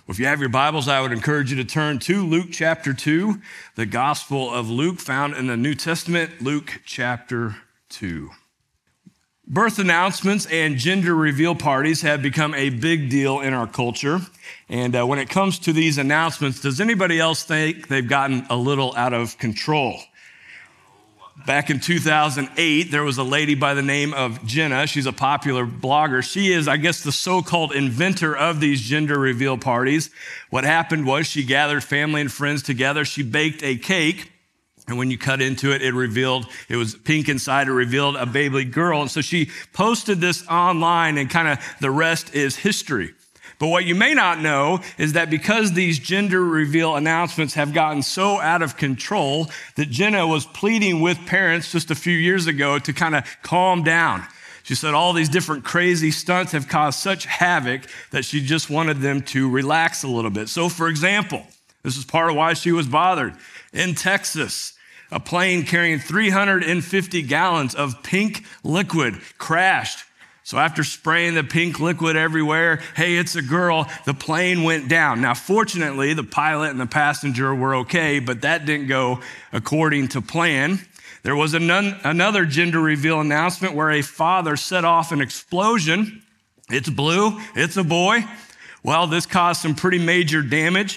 Well, if you have your Bibles, I would encourage you to turn to Luke chapter 2, the Gospel of Luke, found in the New Testament, Luke chapter 2. Birth announcements and gender reveal parties have become a big deal in our culture. And when it comes to these announcements, does anybody else think they've gotten a little out of control? Back in 2008, there was a lady by the name of Jenna. She's a popular blogger. She is, I guess, the so-called inventor of these gender reveal parties. What happened was she gathered family and friends together. She baked a cake, and when you cut into it, it was pink inside. It revealed a baby girl. And so she posted this online, and kind of the rest is history. But what you may not know is that because these gender reveal announcements have gotten so out of control, that Jenna was pleading with parents just a few years ago to kind of calm down. She said all these different crazy stunts have caused such havoc that she just wanted them to relax a little bit. So, for example, this is part of why she was bothered. In Texas, a plane carrying 350 gallons of pink liquid crashed. So after spraying the pink liquid everywhere, hey, it's a girl, the plane went down. Now, fortunately, the pilot and the passenger were okay, but that didn't go according to plan. There was another gender reveal announcement where a father set off an explosion. It's blue, it's a boy. Well, this caused some pretty major damage.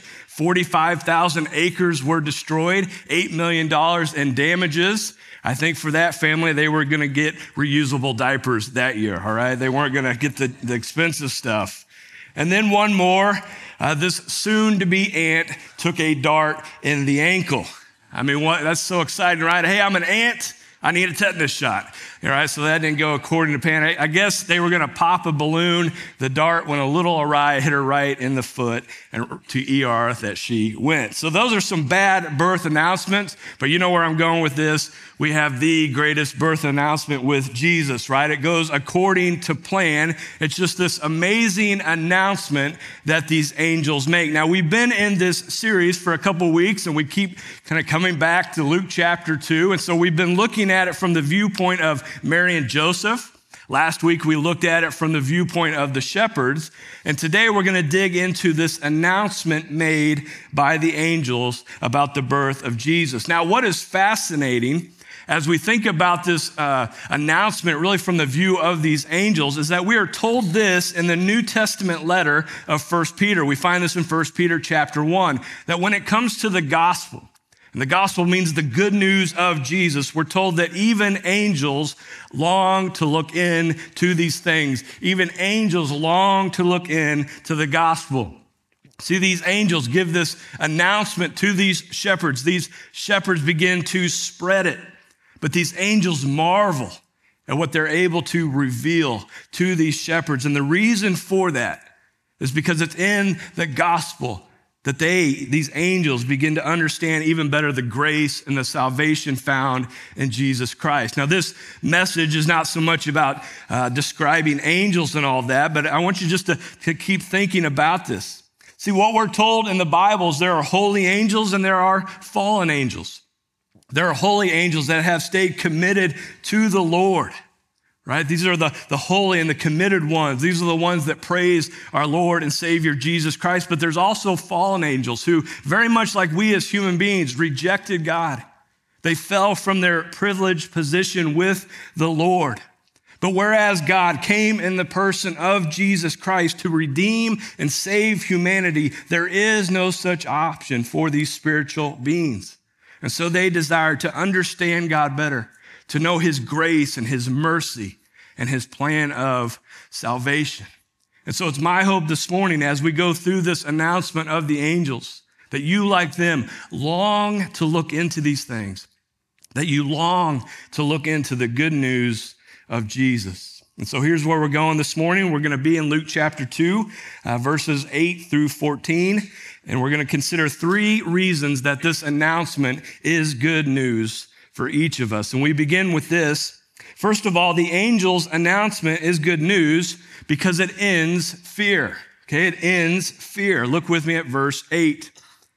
45,000 acres were destroyed, $8 million in damages. I think for that family, they were going to get reusable diapers that year, all right? They weren't going to get the expensive stuff. And then one more, this soon-to-be aunt took a dart in the ankle. I mean, that's so exciting, right? Hey, I'm an aunt. I need a tetanus shot. All right, so that didn't go according to plan. I guess they were going to pop a balloon. The dart went a little awry, hit her right in the foot, and to ER that she went. So those are some bad birth announcements, but you know where I'm going with this. We have the greatest birth announcement with Jesus, right? It goes according to plan. It's just this amazing announcement that these angels make. Now, we've been in this series for a couple weeks, and we keep kind of coming back to Luke chapter 2. And so we've been looking at it from the viewpoint of Mary and Joseph. Last week, we looked at it from the viewpoint of the shepherds. And today, we're going to dig into this announcement made by the angels about the birth of Jesus. Now, what is fascinating as we think about this announcement really from the view of these angels is that we are told this in the New Testament letter of 1 Peter. We find this in 1 Peter chapter 1, that when it comes to the gospel, and the gospel means the good news of Jesus, we're told that even angels long to look into these things. Even angels long to look into the gospel. See, these angels give this announcement to these shepherds. These shepherds begin to spread it. But these angels marvel at what they're able to reveal to these shepherds. And the reason for that is because it's in the gospel that these angels begin to understand even better the grace and the salvation found in Jesus Christ. Now, this message is not so much about describing angels and all of that, but I want you just to keep thinking about this. See, what we're told in the Bible is there are holy angels and there are fallen angels. There are holy angels that have stayed committed to the Lord, right? These are the holy and the committed ones. These are the ones that praise our Lord and Savior Jesus Christ. But there's also fallen angels who, very much like we as human beings, rejected God. They fell from their privileged position with the Lord. But whereas God came in the person of Jesus Christ to redeem and save humanity, there is no such option for these spiritual beings. And so they desire to understand God better, to know his grace and his mercy and his plan of salvation. And so it's my hope this morning as we go through this announcement of the angels that you, like them, long to look into these things, that you long to look into the good news of Jesus. And so here's where we're going this morning. We're going to be in Luke chapter 2, verses 8 through 14. And we're going to consider 3 reasons that this announcement is good news for each of us. And we begin with this. First of all, the angel's announcement is good news because it ends fear. Okay, it ends fear. Look with me at verse 8.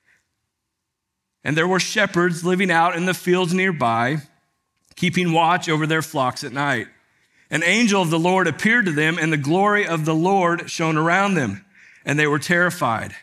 And there were shepherds living out in the fields nearby, keeping watch over their flocks at night. An angel of the Lord appeared to them, and the glory of the Lord shone around them, and they were terrified.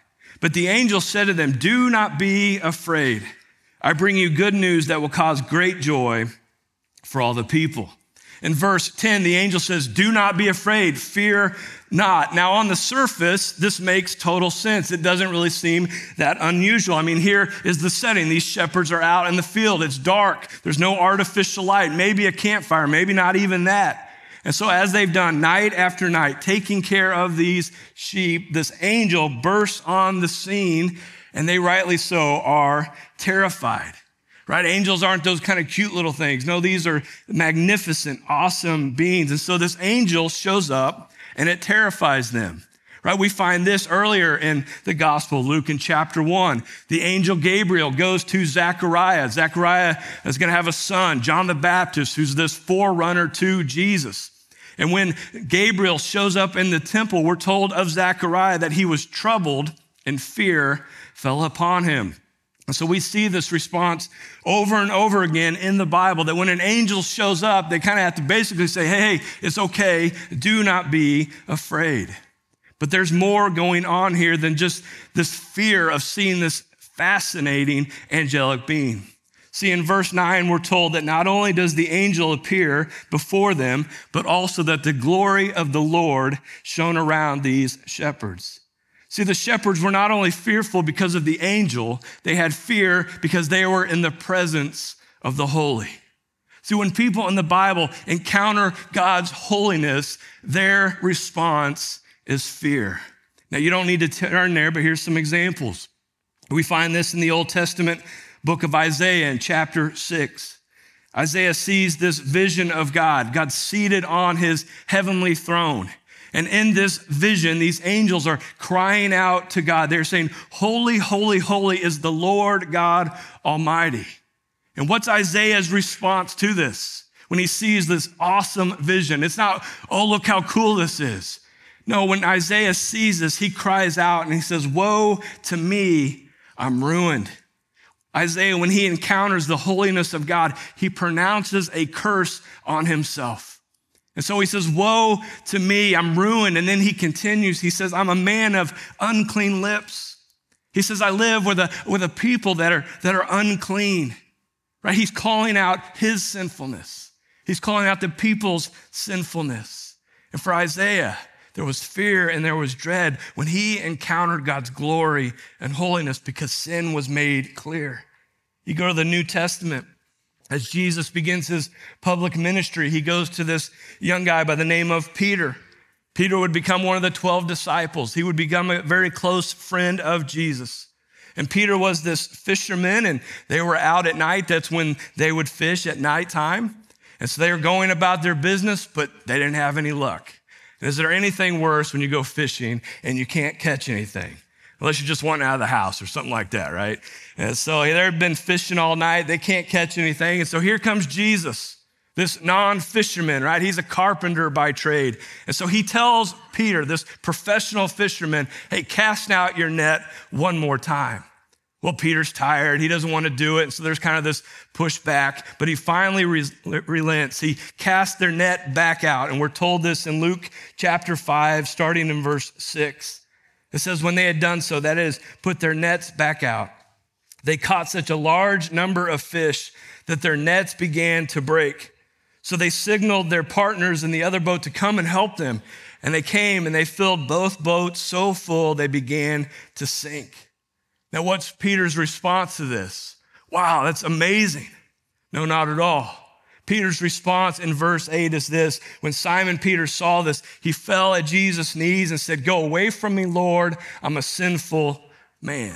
But the angel said to them, "Do not be afraid. I bring you good news that will cause great joy for all the people." In verse 10, the angel says, "Do not be afraid, fear not." Now, on the surface, this makes total sense. It doesn't really seem that unusual. I mean, here is the setting. These shepherds are out in the field. It's dark. There's no artificial light, maybe a campfire, maybe not even that. And so as they've done night after night, taking care of these sheep, this angel bursts on the scene, and they rightly so are terrified. Right? Angels aren't those kind of cute little things. No, these are magnificent, awesome beings. And so this angel shows up and it terrifies them. Right? We find this earlier in the gospel, Luke in chapter 1. The angel Gabriel goes to Zechariah. Zechariah is going to have a son, John the Baptist, who's this forerunner to Jesus. And when Gabriel shows up in the temple, we're told of Zechariah that he was troubled and fear fell upon him. And so we see this response over and over again in the Bible, that when an angel shows up, they kind of have to basically say, hey, it's okay. Do not be afraid. But there's more going on here than just this fear of seeing this fascinating angelic being. See, in verse 9, we're told that not only does the angel appear before them, but also that the glory of the Lord shone around these shepherds. See, the shepherds were not only fearful because of the angel, they had fear because they were in the presence of the holy. See, when people in the Bible encounter God's holiness, their response is fear. Now, you don't need to turn there, but here's some examples. We find this in the Old Testament book of Isaiah in chapter 6. Isaiah sees this vision of God seated on his heavenly throne. And in this vision, these angels are crying out to God. They're saying, "Holy, holy, holy is the Lord God Almighty." And what's Isaiah's response to this when he sees this awesome vision? It's not, "Oh, look how cool this is." No, when Isaiah sees this, he cries out and he says, "Woe to me, I'm ruined." Isaiah, when he encounters the holiness of God, he pronounces a curse on himself. And so he says, "Woe to me, I'm ruined." And then he continues, he says, "I'm a man of unclean lips." He says, "I live with a people that are unclean." Right? He's calling out his sinfulness. He's calling out the people's sinfulness. And for Isaiah, there was fear and there was dread when he encountered God's glory and holiness because sin was made clear. You go to the New Testament. As Jesus begins his public ministry, he goes to this young guy by the name of Peter. Peter would become one of the 12 disciples. He would become a very close friend of Jesus. And Peter was this fisherman, and they were out at night. That's when they would fish at nighttime. And so they were going about their business, but they didn't have any luck. And is there anything worse when you go fishing and you can't catch anything? Unless you just want out of the house or something like that, right? And so they've been fishing all night. They can't catch anything. And so here comes Jesus, this non-fisherman, right? He's a carpenter by trade. And so he tells Peter, this professional fisherman, "Hey, cast out your net one more time." Well, Peter's tired. He doesn't want to do it. And so there's kind of this pushback, but he finally relents. He casts their net back out. And we're told this in Luke chapter 5, starting in verse 6. It says, when they had done so, that is, put their nets back out, they caught such a large number of fish that their nets began to break. So they signaled their partners in the other boat to come and help them. And they came and they filled both boats so full they began to sink. Now, what's Peter's response to this? Wow, that's amazing. No, not at all. Peter's response in verse 8 is this: when Simon Peter saw this, he fell at Jesus' knees and said, "Go away from me, Lord, I'm a sinful man."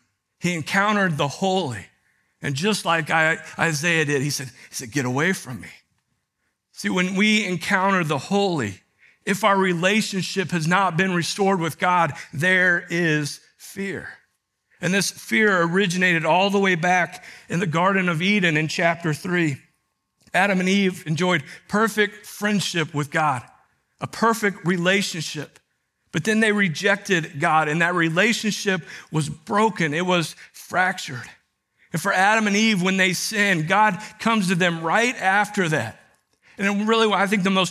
He encountered the holy. And just like Isaiah did, he said, "Get away from me." See, when we encounter the holy, if our relationship has not been restored with God, there is fear. And this fear originated all the way back in the Garden of Eden in chapter 3. Adam and Eve enjoyed perfect friendship with God, a perfect relationship. But then they rejected God, and that relationship was broken. It was fractured. And for Adam and Eve, when they sinned, God comes to them right after that. And really, I think the most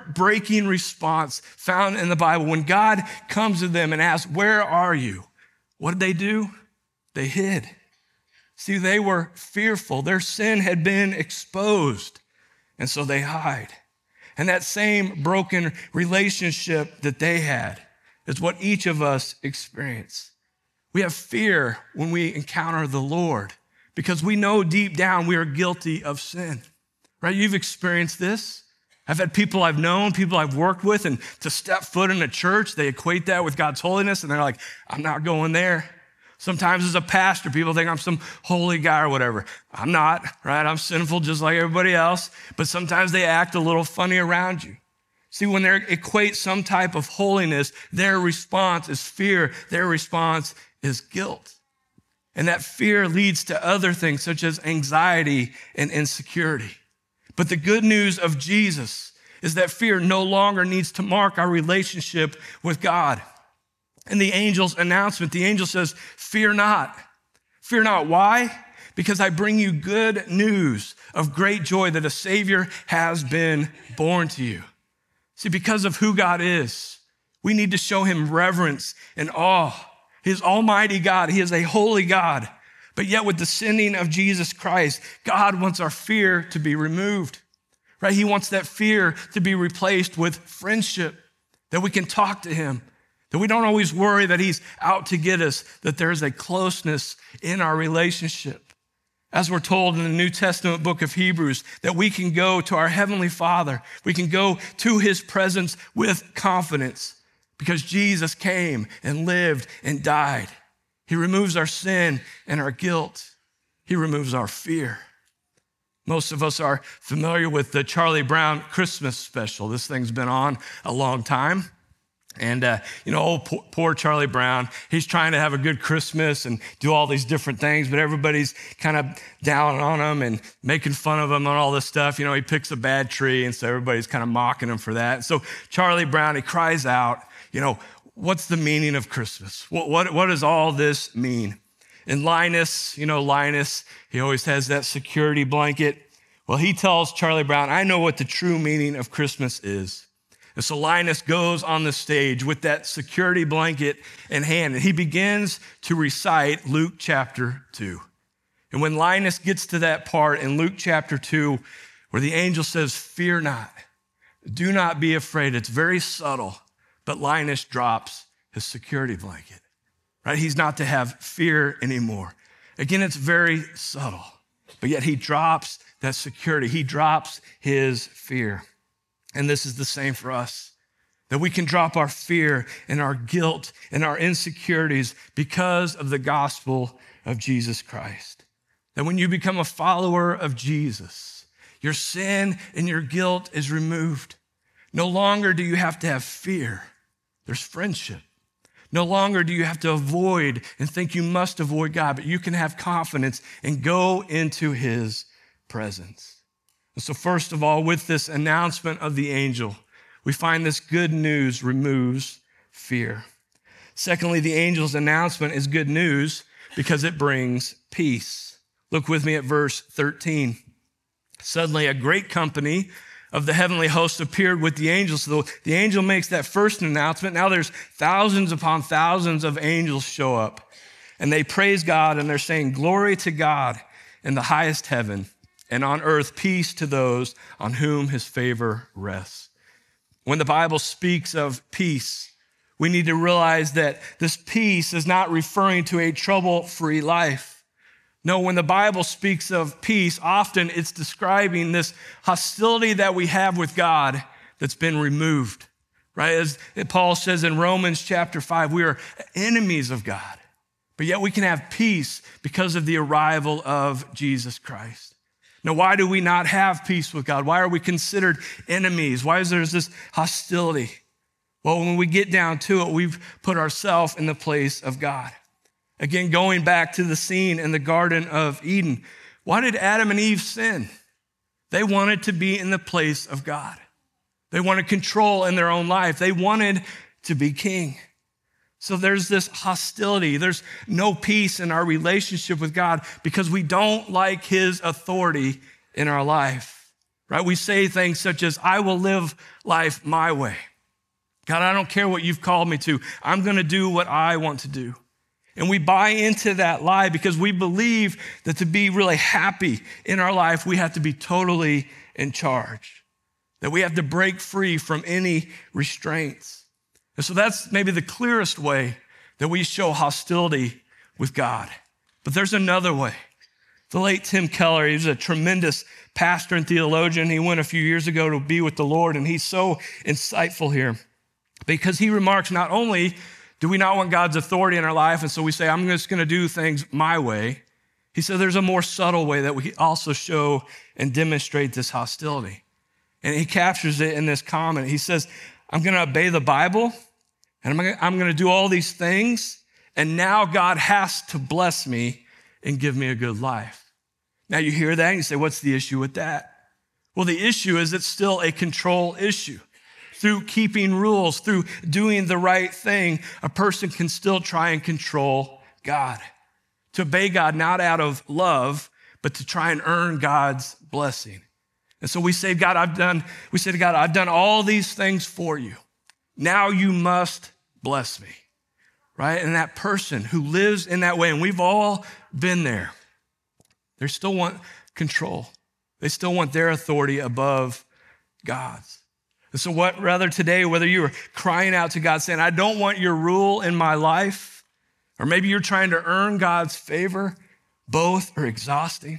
heartbreaking response found in the Bible, when God comes to them and asks, "Where are you? What did they do? They hid. See, they were fearful. Their sin had been exposed, and so they hide. And that same broken relationship that they had is what each of us experience. We have fear when we encounter the Lord because we know deep down we are guilty of sin, right? You've experienced this. I've had people I've known, people I've worked with, and to step foot in a church, they equate that with God's holiness, and they're like, I'm not going there. Sometimes as a pastor, people think I'm some holy guy or whatever. I'm not, right? I'm sinful just like everybody else, but sometimes they act a little funny around you. See, when they equate some type of holiness, their response is fear. Their response is guilt. And that fear leads to other things such as anxiety and insecurity. But the good news of Jesus is that fear no longer needs to mark our relationship with God. In the angel's announcement, the angel says, fear not. Fear not. Why? Because I bring you good news of great joy that a Savior has been born to you. See, because of who God is, we need to show him reverence and awe. He is Almighty God. He is a holy God. But yet with the sending of Jesus Christ, God wants our fear to be removed, right? He wants that fear to be replaced with friendship, that we can talk to him, that we don't always worry that he's out to get us, that there's a closeness in our relationship. As we're told in the New Testament book of Hebrews, that we can go to our Heavenly Father. We can go to his presence with confidence because Jesus came and lived and died. He removes our sin and our guilt. He removes our fear. Most of us are familiar with the Charlie Brown Christmas special. This thing's been on a long time. And, poor Charlie Brown, he's trying to have a good Christmas and do all these different things, but everybody's kind of down on him and making fun of him and all this stuff. He picks a bad tree, and so everybody's kind of mocking him for that. So Charlie Brown, he cries out, what's the meaning of Christmas? What does all this mean? And Linus, he always has that security blanket. Well, he tells Charlie Brown, I know what the true meaning of Christmas is. And so Linus goes on the stage with that security blanket in hand, and he begins to recite Luke chapter 2. And when Linus gets to that part in Luke chapter 2, where the angel says, fear not, do not be afraid, it's very subtle, but Linus drops his security blanket, right? He's not to have fear anymore. Again, it's very subtle, but yet he drops that security. He drops his fear. And this is the same for us, that we can drop our fear and our guilt and our insecurities because of the gospel of Jesus Christ. That when you become a follower of Jesus, your sin and your guilt is removed. No longer do you have to have fear. There's friendship. No longer do you have to avoid and think you must avoid God, but you can have confidence and go into his presence. And so first of all, with this announcement of the angel, we find this good news removes fear. Secondly, the angel's announcement is good news because it brings peace. Look with me at verse 13. Suddenly, a great company of the heavenly host appeared with the angels. So the angel makes that first announcement. Now there's thousands upon thousands of angels show up, and they praise God, and they're saying, glory to God in the highest heaven, and on earth, peace to those on whom his favor rests. When the Bible speaks of peace, we need to realize that this peace is not referring to a trouble-free life. No, when the Bible speaks of peace, often it's describing this hostility that we have with God that's been removed, right? As Paul says in Romans chapter 5, we are enemies of God, but yet we can have peace because of the arrival of Jesus Christ. Now, why do we not have peace with God? Why are we considered enemies? Why is there this hostility? Well, when we get down to it, we've put ourselves in the place of God. Again, going back to the scene in the Garden of Eden, why did Adam and Eve sin? They wanted to be in the place of God. They wanted control in their own life. They wanted to be king. So there's this hostility. There's no peace in our relationship with God because we don't like his authority in our life, right? We say things such as, I will live life my way. God, I don't care what you've called me to. I'm going to do what I want to do. And we buy into that lie because we believe that to be really happy in our life, we have to be totally in charge, that we have to break free from any restraints. And so that's maybe the clearest way that we show hostility with God. But there's another way. The late Tim Keller, he was a tremendous pastor and theologian. He went a few years ago to be with the Lord, and he's so insightful here because he remarks, not only do we not want God's authority in our life, and so we say, I'm just going to do things my way. He said there's a more subtle way that we also show and demonstrate this hostility. And he captures it in this comment. He says, I'm going to obey the Bible, and I'm going to do all these things, and now God has to bless me and give me a good life. Now you hear that and you say, what's the issue with that? Well, the issue is it's still a control issue. Through keeping rules, through doing the right thing, a person can still try and control God. To obey God not out of love, but to try and earn God's blessing. And so we say to God, I've done all these things for you. Now you must bless me, right? And that person who lives in that way, and we've all been there, they still want control. They still want their authority above God's. And so whether you are crying out to God saying, I don't want your rule in my life, or maybe you're trying to earn God's favor, both are exhausting.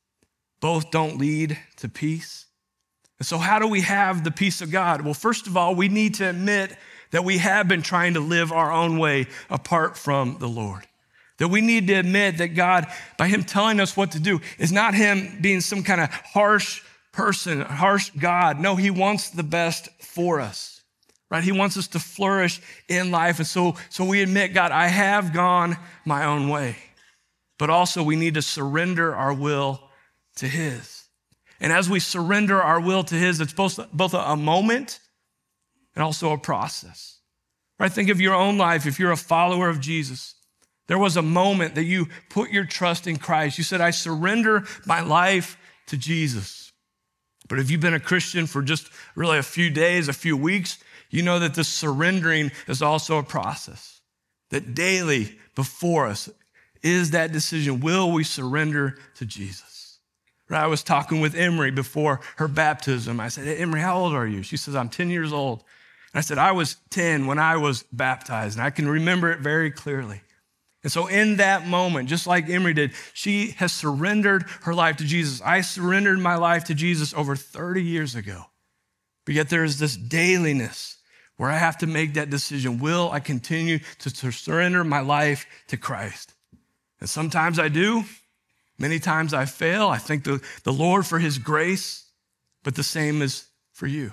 Both don't lead to peace. And so how do we have the peace of God? Well, first of all, we need to admit that we have been trying to live our own way apart from the Lord. That we need to admit that God, by him telling us what to do, is not him being some kind of harsh person, harsh God. No, he wants the best for us, right? He wants us to flourish in life. And so we admit, God, I have gone my own way. But also we need to surrender our will to his. And as we surrender our will to his, it's both a moment and also a process, right? Think of your own life. If you're a follower of Jesus, there was a moment that you put your trust in Christ. You said, I surrender my life to Jesus. But if you've been a Christian for just really a few days, a few weeks, you know that this surrendering is also a process. That daily before us is that decision. Will we surrender to Jesus? Right? I was talking with Emery before her baptism. I said, hey, Emery, how old are you? She says, I'm 10 years old. And I said, I was 10 when I was baptized, and I can remember it very clearly. And so in that moment, just like Emery did, she has surrendered her life to Jesus. I surrendered my life to Jesus over 30 years ago. But yet there is this dailiness where I have to make that decision. Will I continue to surrender my life to Christ? And sometimes I do. Many times I fail. I thank the Lord for his grace, but the same is for you.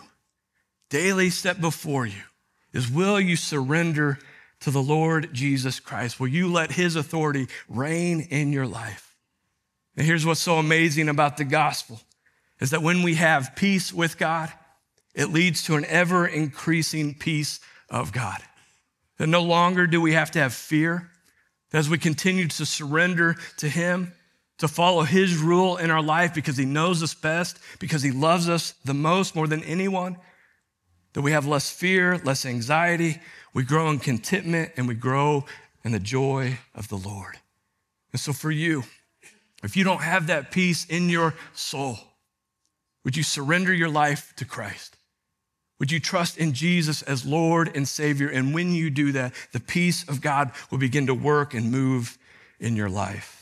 Daily step before you is, will you surrender to the Lord Jesus Christ? Will you let his authority reign in your life? And here's what's so amazing about the gospel is that when we have peace with God, it leads to an ever increasing peace of God. That no longer do we have to have fear. That as we continue to surrender to him, to follow his rule in our life because he knows us best, because he loves us the most, more than anyone, that we have less fear, less anxiety. We grow in contentment and we grow in the joy of the Lord. And so for you, if you don't have that peace in your soul, would you surrender your life to Christ? Would you trust in Jesus as Lord and Savior? And when you do that, the peace of God will begin to work and move in your life.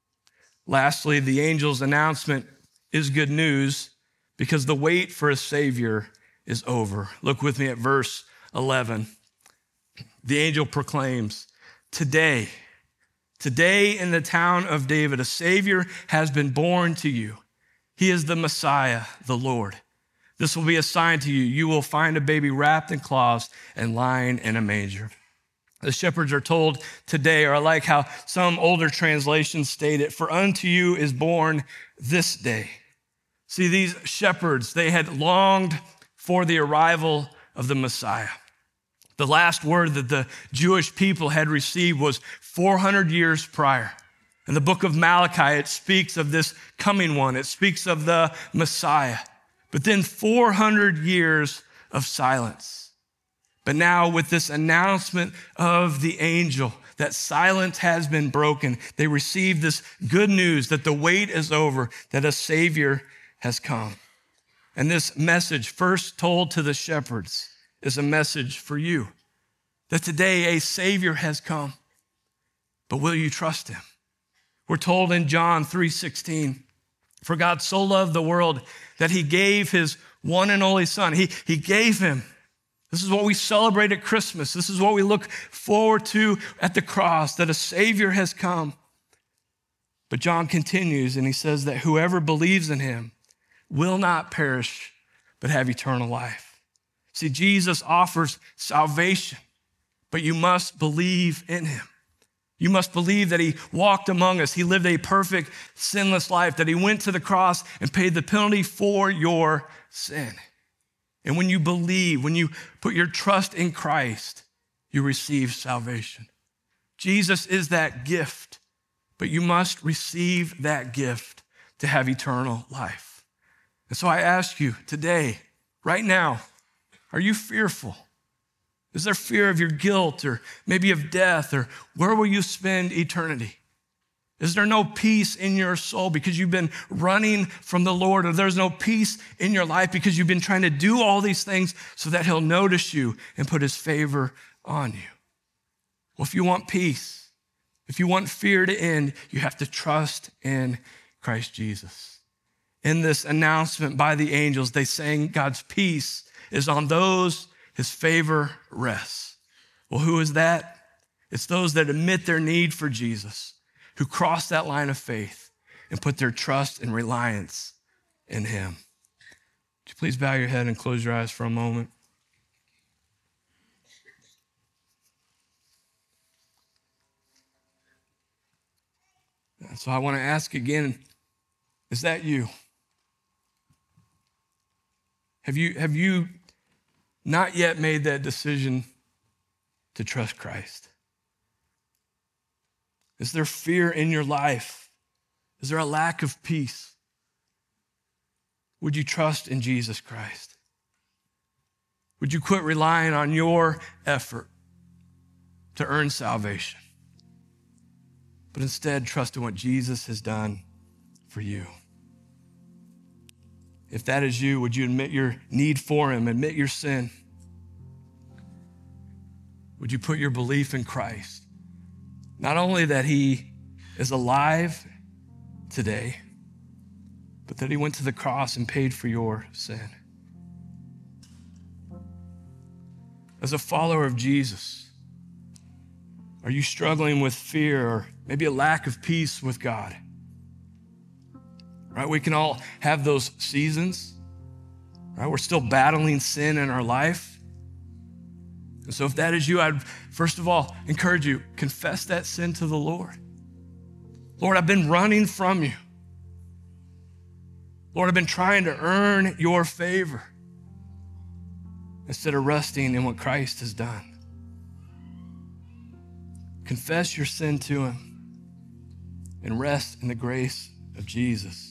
Lastly, the angel's announcement is good news because the wait for a Savior is over. Look with me at verse 11. The angel proclaims, today in the town of David, a Savior has been born to you. He is the Messiah, the Lord. This will be a sign to you. You will find a baby wrapped in cloths and lying in a manger. The shepherds are told today, or I like how some older translations state it, for unto you is born this day. See, these shepherds, they had longed for the arrival of the Messiah. The last word that the Jewish people had received was 400 years prior. In the book of Malachi, it speaks of this coming one. It speaks of the Messiah. But then 400 years of silence. But now with this announcement of the angel, that silence has been broken. They receive this good news that the wait is over, that a Savior has come. And this message, first told to the shepherds, is a message for you, that today a Savior has come. But will you trust him? We're told in John 3:16, for God so loved the world that he gave his one and only Son. He gave him. This is what we celebrate at Christmas. This is what we look forward to at the cross, that a Savior has come. But John continues and he says that whoever believes in him will not perish, but have eternal life. See, Jesus offers salvation, but you must believe in him. You must believe that he walked among us. He lived a perfect, sinless life, that he went to the cross and paid the penalty for your sin. And when you believe, when you put your trust in Christ, you receive salvation. Jesus is that gift, but you must receive that gift to have eternal life. And so I ask you today, right now, are you fearful? Is there fear of your guilt or maybe of death, or where will you spend eternity? Is there no peace in your soul because you've been running from the Lord, or there's no peace in your life because you've been trying to do all these things so that he'll notice you and put his favor on you? Well, if you want peace, if you want fear to end, you have to trust in Christ Jesus. In this announcement by the angels, they sang God's peace is on those his favor rests. Well, who is that? It's those that admit their need for Jesus, who cross that line of faith and put their trust and reliance in him. Would you please bow your head and close your eyes for a moment? And so I want to ask again, is that you? Have you not yet made that decision to trust Christ? Is there fear in your life? Is there a lack of peace? Would you trust in Jesus Christ? Would you quit relying on your effort to earn salvation, but instead trust in what Jesus has done for you? If that is you, would you admit your need for him, admit your sin? Would you put your belief in Christ? Not only that he is alive today, but that he went to the cross and paid for your sin. As a follower of Jesus, are you struggling with fear or maybe a lack of peace with God? Right? We can all have those seasons, right? We're still battling sin in our life. And so if that is you, I'd first of all encourage you, confess that sin to the Lord. Lord, I've been running from you. Lord, I've been trying to earn your favor instead of resting in what Christ has done. Confess your sin to him and rest in the grace of Jesus.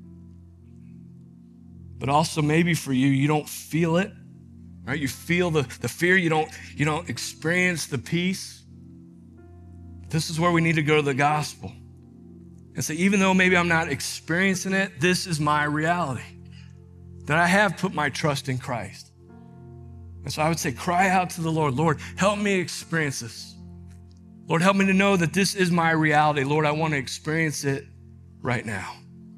But also maybe for you, you don't feel it, right? You feel the fear, you don't experience the peace. This is where we need to go to the gospel and say, even though maybe I'm not experiencing it, this is my reality, that I have put my trust in Christ. And so I would say, cry out to the Lord, Lord, help me experience this. Lord, help me to know that this is my reality. Lord, I want to experience it right now.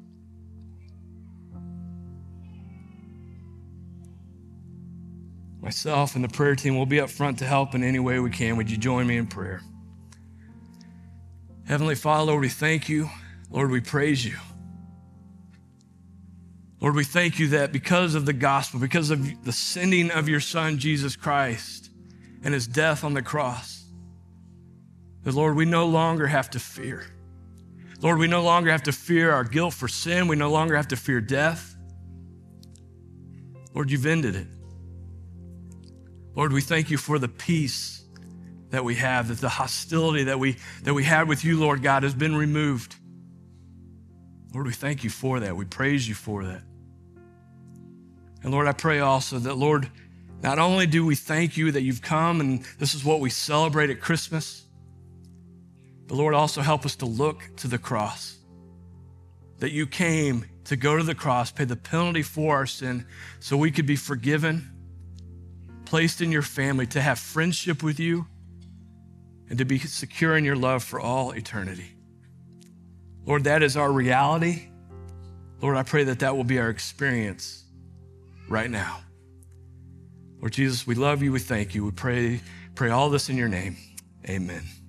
Myself and the prayer team will be up front to help in any way we can. Would you join me in prayer? Heavenly Father, Lord, we thank you. Lord, we praise you. Lord, we thank you that because of the gospel, because of the sending of your Son, Jesus Christ, and his death on the cross, that, Lord, we no longer have to fear. Lord, we no longer have to fear our guilt for sin. We no longer have to fear death. Lord, you've ended it. Lord, we thank you for the peace that we have, that the hostility that we had with you, Lord God, has been removed. Lord, we thank you for that. We praise you for that. And Lord, I pray also that, Lord, not only do we thank you that you've come and this is what we celebrate at Christmas, But Lord, also help us to look to the cross, that you came to go to the cross, pay the penalty for our sin so we could be forgiven, placed in your family, to have friendship with you, and to be secure in your love for all eternity. Lord, that is our reality. Lord, I pray that that will be our experience right now. Lord Jesus, we love you. We thank you. We pray all this in your name. Amen.